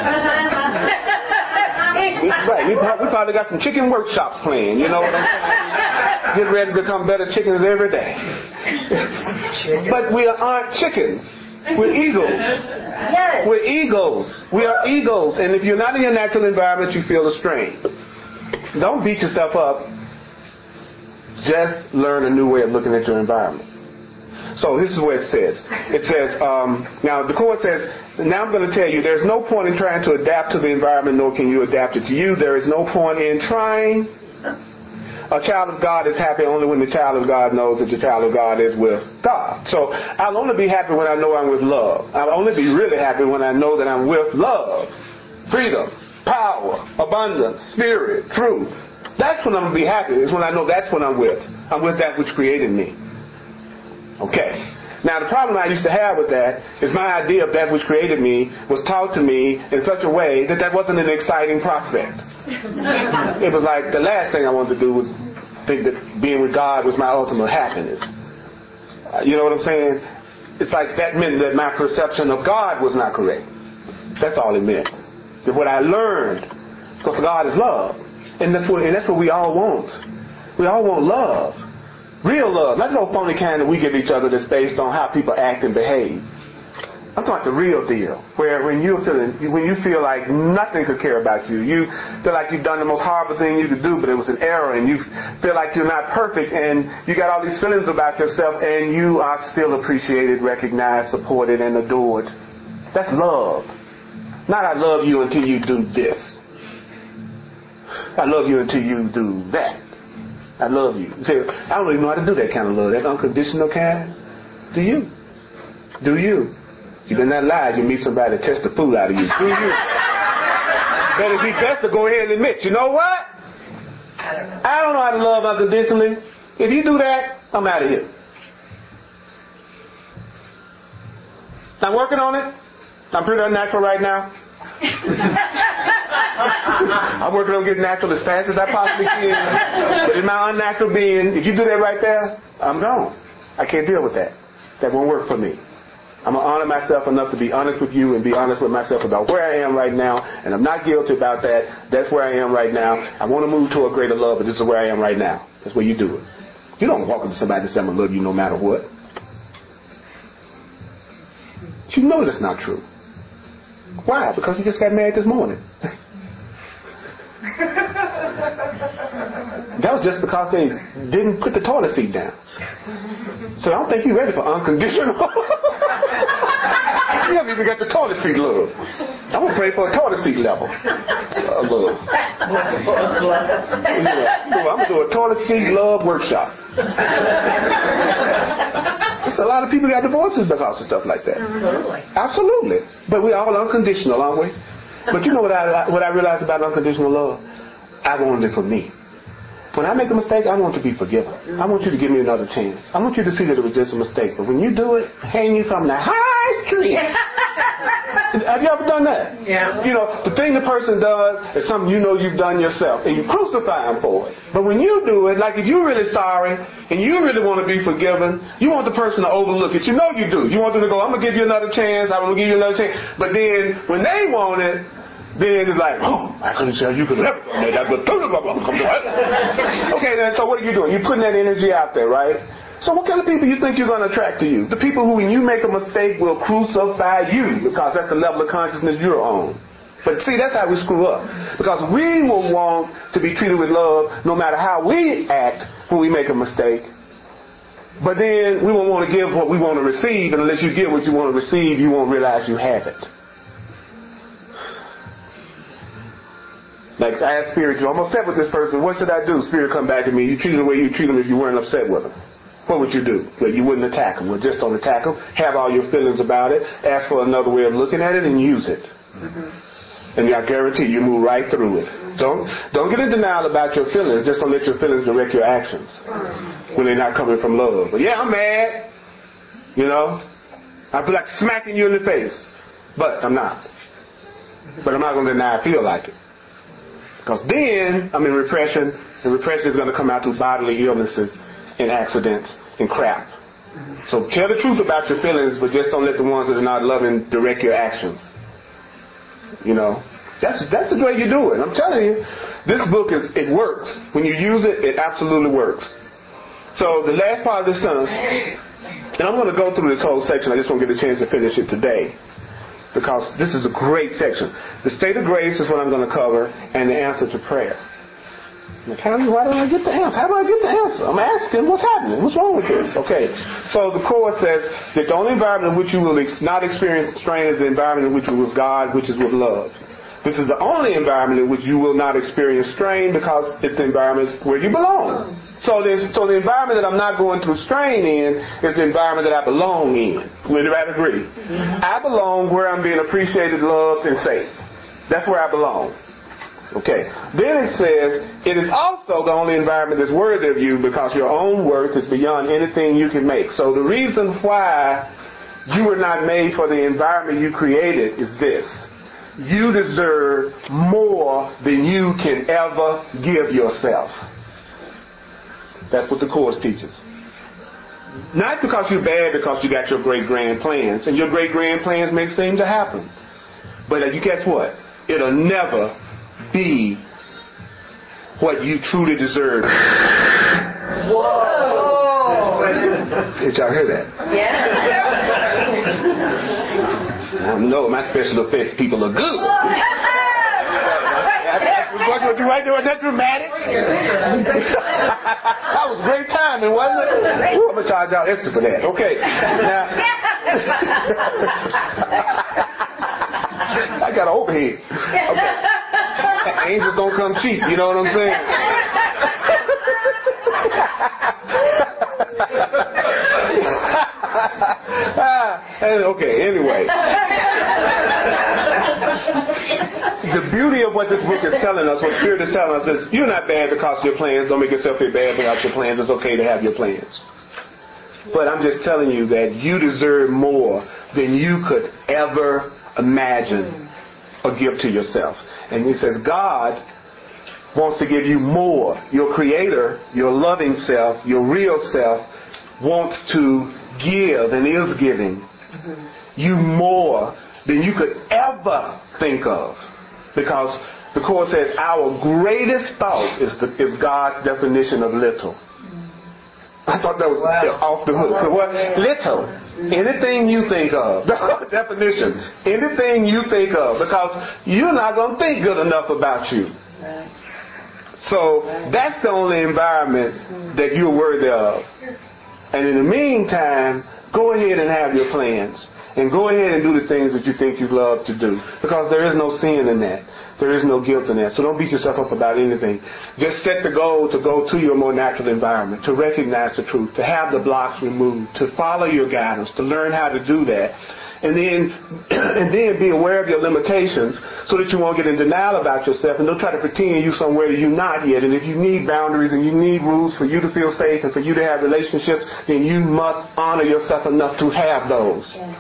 That's right. We probably got some chicken workshops playing, you know what I'm saying? Get ready to become better chickens every day. But we aren't chickens. We're eagles. Yes. We're eagles. We are eagles. And if you're not in your natural environment, you feel the strain. Don't beat yourself up. Just learn a new way of looking at your environment. So this is what it says. It says, um, now the Course says, now I'm going to tell you, there's no point in trying to adapt to the environment, nor can you adapt it to you. There is no point in trying. A child of God is happy only when the child of God knows that the child of God is with God. So I'll only be happy when I know I'm with love. I'll only be really happy when I know that I'm with love, freedom, power, abundance, spirit, truth. That's when I'm going to be happy, is when I know that's what I'm with. I'm with that which created me. Okay. Now the problem I used to have with that is my idea of that which created me was taught to me in such a way that that wasn't an exciting prospect. It was like the last thing I wanted to do was think that being with God was my ultimate happiness. Uh, you know what I'm saying? It's like that meant that my perception of God was not correct. That's all it meant. That what I learned Because God is love. And that's what, and that's what we all want. We all want love. Real love. Not no phony kind that we give each other that's based on how people act and behave. I'm talking the real deal, where when you're feeling, when you feel like nothing could care about you, you feel like you've done the most horrible thing you could do, but it was an error, and you feel like you're not perfect, and you got all these feelings about yourself, and you are still appreciated, recognized, supported, and adored. That's love. Not I love you until you do this. I love you until you do that. I love you. See, I don't even know how to do that kind of love, that unconditional kind. Do you? Do you? You better not lie. You meet somebody to test the fool out of you. Do you? But it'd be best to go ahead and admit, you know what? I don't know how to love unconditionally. If you do that, I'm out of here. I'm working on it. I'm pretty unnatural right now. I'm working on getting natural as fast as I possibly can. But in my unnatural being, if you do that right there, I'm gone. I can't deal with that. That won't work for me. I'm going to honor myself enough to be honest with you and be honest with myself about where I am right now. And I'm not guilty about that. That's where I am right now. I want to move to a greater love, but this is where I am right now. That's where you do it. You don't walk up to somebody and say, I'm going to love you no matter what. You know that's not true. Why? Because you just got married this morning. That was just because they didn't put the toilet seat down. So I don't think you're ready for unconditional. You haven't even got the toilet seat love. I'm going to pray for a toilet seat level uh, love. Yeah, I'm going to do a toilet seat love workshop. A lot of people got divorces because of stuff like that. Absolutely. Absolutely. But we're all unconditional, aren't we? But you know what I what I realized about unconditional love? I want it for me. When I make a mistake, I want to be forgiven. I want you to give me another chance. I want you to see that it was just a mistake. But when you do it, hang you from the high street. Have you ever done that? Yeah. You know, the thing the person does is something you know you've done yourself, and you crucify them for it. But when you do it, like if you're really sorry and you really want to be forgiven, you want the person to overlook it. You know you do. You want them to go, I'm going to give you another chance. I'm going to give you another chance. But then when they want it, then it's like, oh, I couldn't tell you could have done that. Okay, then, so what are you doing? You're putting that energy out there, right? So what kind of people you think you're going to attract to you? The people who, when you make a mistake, will crucify you because that's the level of consciousness you're on. But see, that's how we screw up. Because we will want to be treated with love no matter how we act when we make a mistake. But then we won't want to give what we want to receive, and unless you get what you want to receive, you won't realize you have it. Like I asked Spirit, I'm upset with this person. What should I do? Spirit come back to me. You treat them the way you treat them if you weren't upset with them. What would you do? Well, you wouldn't attack them. Well, just don't attack them. Have all your feelings about it. Ask for another way of looking at it and use it. Mm-hmm. And I guarantee you move right through it. Don't don't get in denial about your feelings. Just don't let your feelings direct your actions when they're not coming from love. But yeah, I'm mad. You know, I feel like smacking you in the face, but I'm not. But I'm not going to deny I feel like it. Because then I'm in repression, and repression is going to come out through bodily illnesses and accidents and crap. So tell the truth about your feelings, but just don't let the ones that are not loving direct your actions. You know, that's that's the way you do it. I'm telling you, this book is it works. When you use it, it absolutely works. So the last part of this sentence, and I'm going to go through this whole section. I just won't get a chance to finish it today, because this is a great section. The state of grace is what I'm going to cover, and the answer to prayer. Like, how, why don't I get the answer? How do I get the answer? I'm asking, what's happening? What's wrong with this? Okay, so the Course says that the only environment in which you will ex- not experience strain is the environment in which you're with God, which is with love. This is the only environment in which you will not experience strain because it's the environment where you belong. So the, so the environment that I'm not going through strain in is the environment that I belong in. Would everybody agree? Mm-hmm. I belong where I'm being appreciated, loved, and safe. That's where I belong. Okay. Then it says, it is also the only environment that's worthy of you because your own worth is beyond anything you can make. So the reason why you were not made for the environment you created is this. You deserve more than you can ever give yourself. That's what the Course teaches. Not because you're bad, because you got your great grand plans. And your great grand plans may seem to happen. But you guess what? It'll never be what you truly deserve. Whoa! Did y'all hear that? Yeah. I know my special effects people are good. Wasn't that dramatic? That was great timing, wasn't it? I'm going to charge y'all extra for that. Okay. Now, I got an overhead. Okay. Angels don't come cheap, you know what I'm saying? Okay, anyway. The beauty of what this book is telling us, what Spirit is telling us, is you're not bad because of your plans. Don't make yourself feel bad about your plans. It's okay to have your plans. But I'm just telling you that you deserve more than you could ever imagine or give to yourself. And he says God wants to give you more. Your creator, your loving self, your real self wants to give and is giving you more than you could ever think of. Because the Course says our greatest thought is, the, is God's definition of little. I thought that was wow. off the hook. What? Little. Anything you think of. Definition. Anything you think of. Because you're not going to think good enough about you. So that's the only environment that you're worthy of. And in the meantime, go ahead and have your plans. And go ahead and do the things that you think you love to do. Because there is no sin in that. There is no guilt in that. So don't beat yourself up about anything. Just set the goal to go to your more natural environment, to recognize the truth, to have the blocks removed, to follow your guidance, to learn how to do that. And then, and then be aware of your limitations so that you won't get in denial about yourself and don't try to pretend you're somewhere that you're not yet. And if you need boundaries and you need rules for you to feel safe and for you to have relationships, then you must honor yourself enough to have those. Yeah.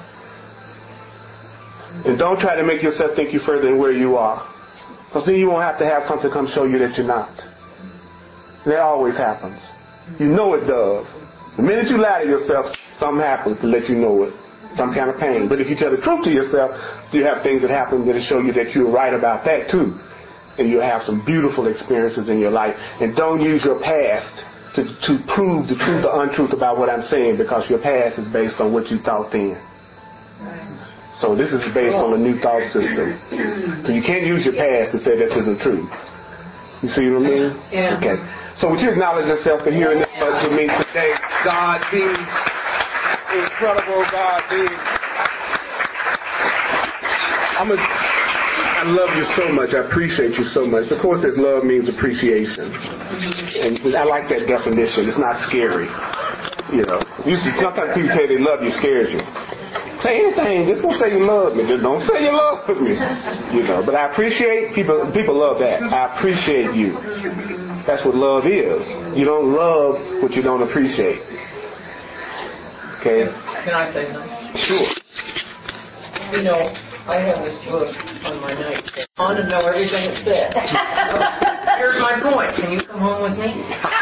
And don't try to make yourself think you're further than where you are. Because then you won't have to have something come show you that you're not. And that always happens. You know it does. The minute you lie to yourself, something happens to let you know it. Some kind of pain. But if you tell the truth to yourself, you have things that happen that show you that you're right about that too. And you'll have some beautiful experiences in your life. And don't use your past to, to prove the truth or untruth about what I'm saying, because your past is based on what you thought then. So this is based on a new thought system. So you can't use your past to say this isn't true. You see what I mean? Yeah. Okay. So would you acknowledge yourself for hearing this much with me today? God be incredible. God be. I'm a, I love you so much. I appreciate you so much. Of course, this love means appreciation. And I like that definition. It's not scary. You know, you, sometimes people tell you they love you, scares you. Say anything. Just don't say you love me. Just don't say you love me. You know. But I appreciate people. People love that. I appreciate you. That's what love is. You don't love what you don't appreciate. Okay. Can I say something? Sure. You know, I have this book on my nightstand. I want to know everything it says. Here's my point. Can you come home with me?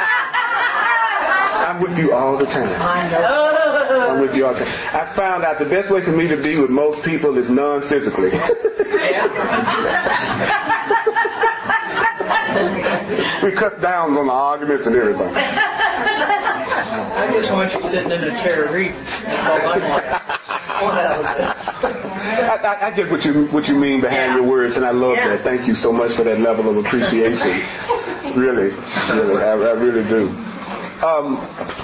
I'm with you all the time. I know. I'm with you all the time. I found out the best way for me to be with most people is non-physically. Yeah. We cut down on the arguments and everything. I just want you sitting in a chair reading. That's all I want. I, I, I get what you what you mean behind your words, and I love Yeah. that. Thank you so much for that level of appreciation. Really, really, I, I really do. Um,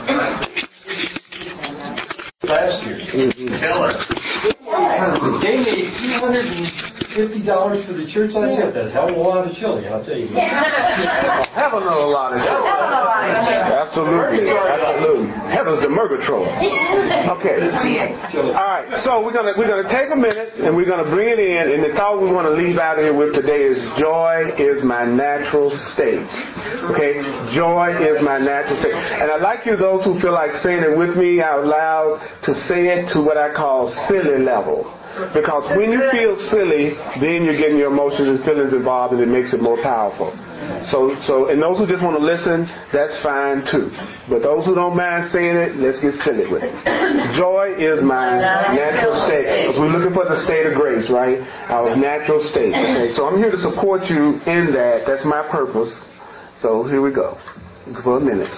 Last year, mm-hmm. Keller gave me two hundred fifty dollars for the church. I said, that's a hell of a lot of chili, I'll tell you. Heaven knows a lot of chili. Absolutely, absolutely. Heaven's the Murgatroyd. Okay. All right. So we're gonna we're gonna take a minute and we're gonna bring it in. And the thought we want to leave out of here with today is joy is my natural state. Okay. Joy is my natural state. And I'd like you, those who feel like saying it with me out loud, to say it to what I call silly level. Because when you feel silly, then you're getting your emotions and feelings involved, and it makes it more powerful. So, so, and those who just want to listen, that's fine too. But those who don't mind saying it, let's get silly with it. Joy is my natural state. Because we're looking for the state of grace, right? Our natural state. Okay, so I'm here to support you in that. That's my purpose. So here we go. For a minute.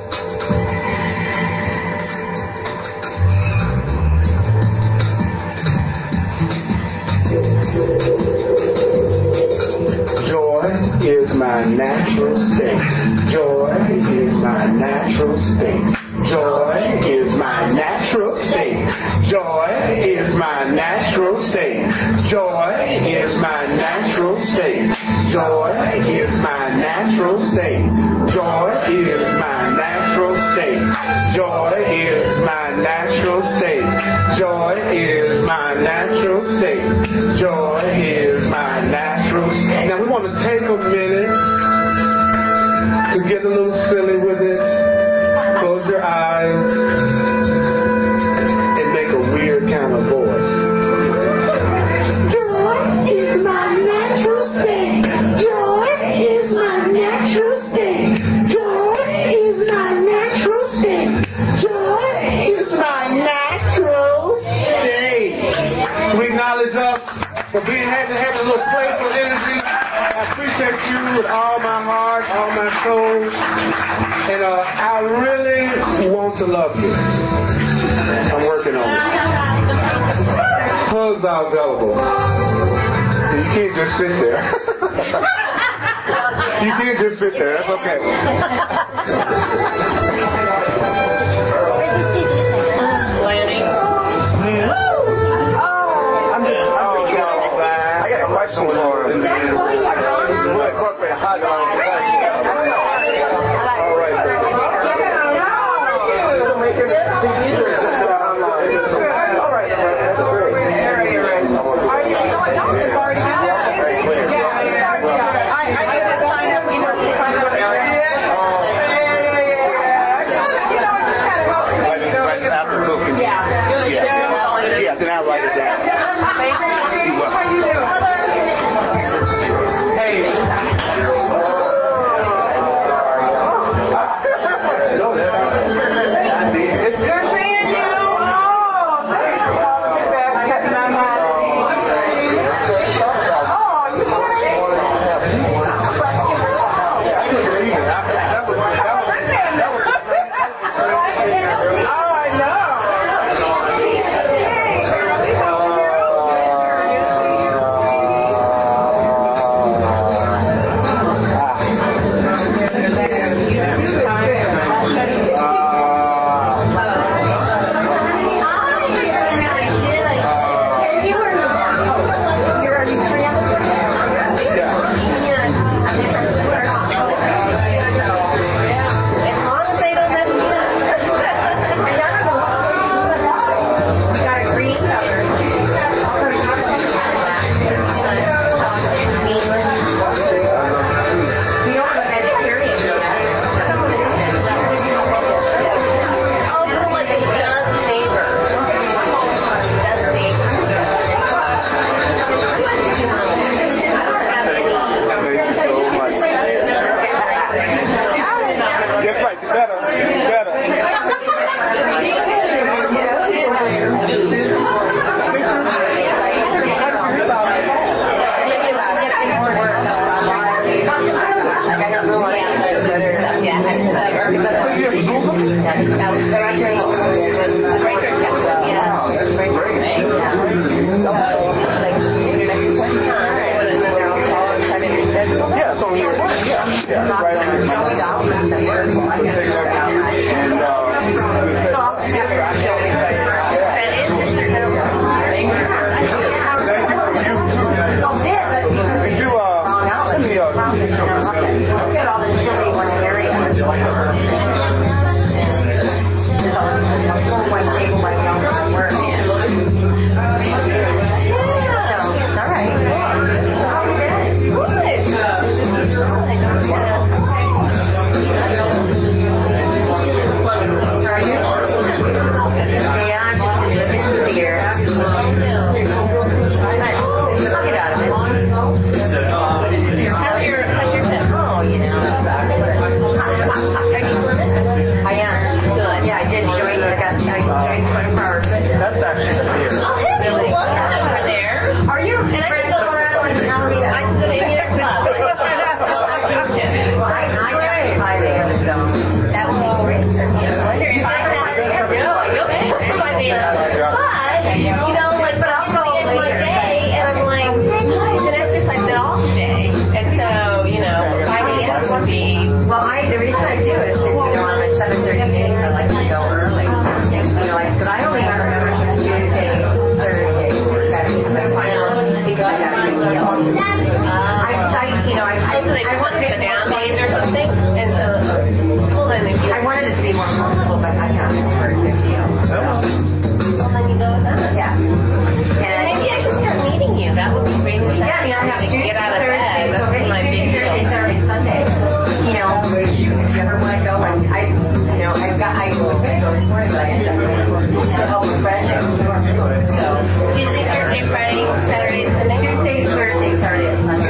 Joy is my natural state. Joy is my natural state. Joy is my natural state. Joy is my natural state. Joy is my natural state. Joy is my natural state. Joy is my natural state. Joy is my natural state. Joy is my natural state. Joy is my natural state. Now we want to take a minute to get a little silly with it. Close your eyes and make a weird kind of voice. Joy is my natural state. Joy is my natural state. Joy is my natural state. Joy is my natural state. We acknowledge us for being having having a little playful energy. I appreciate you with all my heart, all my soul. And uh, I really want to love you. I'm working on it. Hugs are available. You can't just sit there. You can't just sit there. That's okay. Lanny. I'm just, oh, I got a question for him. We'll incorporate a hug along with us. One table this morning, but I ended up going to help refreshing. So, Tuesday, Thursday, Friday, Saturday, Sunday, Tuesday, Thursday, Saturday, and Sunday.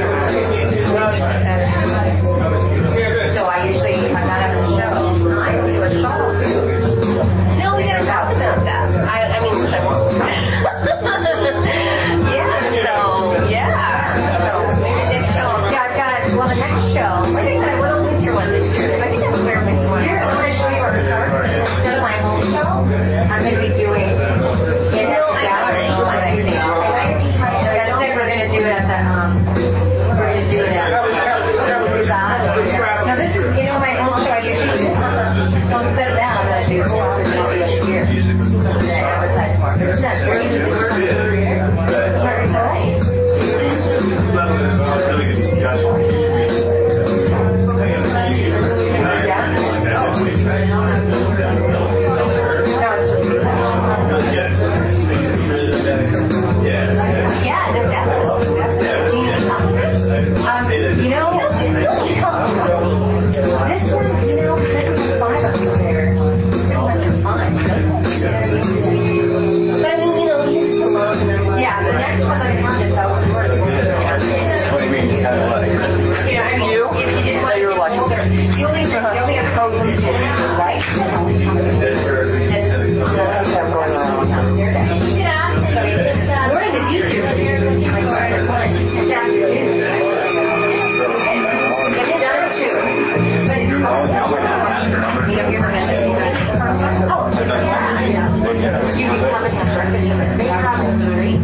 So I usually, if I'm not having a show, I do a show. No, we gotta talk about that. I, I mean, I won't. Yeah, so, yeah. So, maybe next show. Yeah, I've got, well, the next show. Like I said, what else is your one this year? I think that's where we want. Here, I'm going to show you our stars. Instead of my home show, I'm going to be doing in the gallery. Like, you know, I said we're going to do it at the, um, we're going to do it at now this is, you know, my home show I usually do. So instead of that, I'm going to do four hours this year. I advertise for it. But it's not very good. It's very nice. Yeah, no, definitely. Um, you know, this one, you know, this is five up there. It wasn't fun. But I mean, you know, he's the love. Yeah, the next one that I have is out of work. What do you mean, kind of like? You know, I mean, you? If you just want your like, the only, the only other problem is right. We're in the future. This afternoon. And it's done too. But it's called, you know, you're going to oh, yeah. You can come and have breakfast. They have three.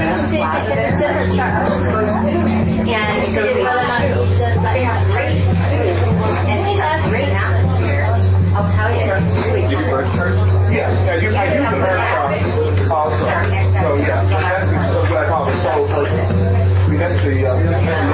And they have great food. And they have great atmosphere. I'll tell you, it's really fun. Yeah, yeah, you, I use the bird also. So, yeah, that's what I call the soul person. I mean, that's the, uh,